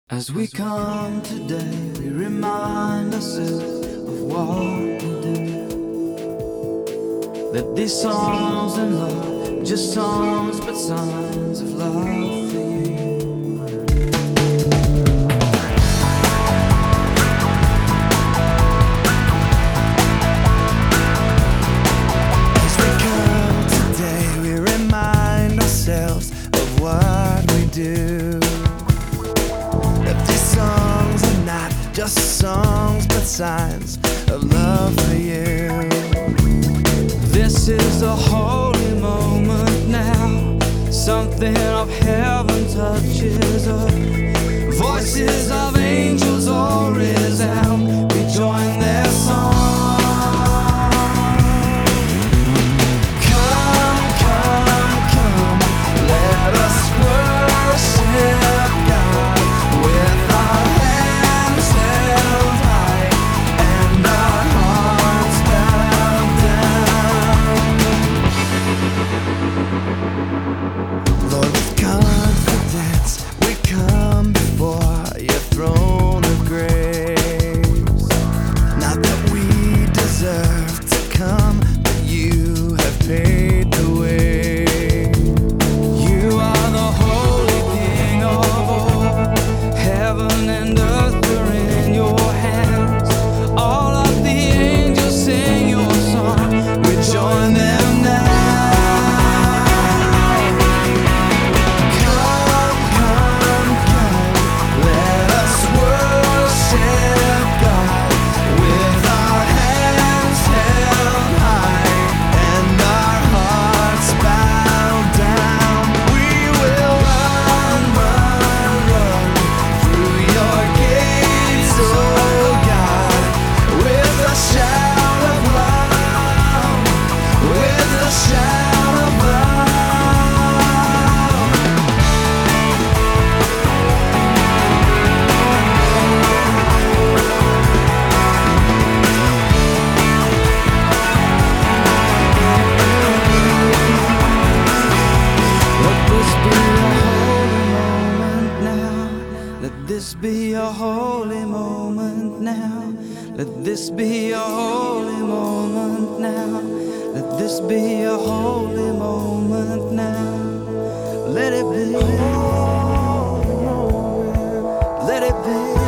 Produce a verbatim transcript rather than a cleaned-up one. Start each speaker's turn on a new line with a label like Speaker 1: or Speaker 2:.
Speaker 1: As we come today, we remind ourselves of what we do. That these songs are not just songs, but signs of love for you. As we come today, we remind ourselves of what we do. Songs are not just songs, but signs of love for you. This is a holy moment now. Something of heaven touches us. Voices of angels all resound. We join their song. Come, come, come, let us worship God with our hands held high and our hearts bowed down. Lord, with confidence we come before your throne of grace. Not that we deserve to come, but you have paid the way. You are the holy King of all. Heaven and earth are in your hands. All of the angels sing your song. We join them now. Come, come, come, let us worship God with our hands held high and our hearts bowed down. We will run, run, run through your gates, oh God, with a shout of love, with a shout of love. Let this be a holy moment now. Let this be a holy moment now. Let this be a holy moment now. Let this be a holy moment now. Let it be. Let it be.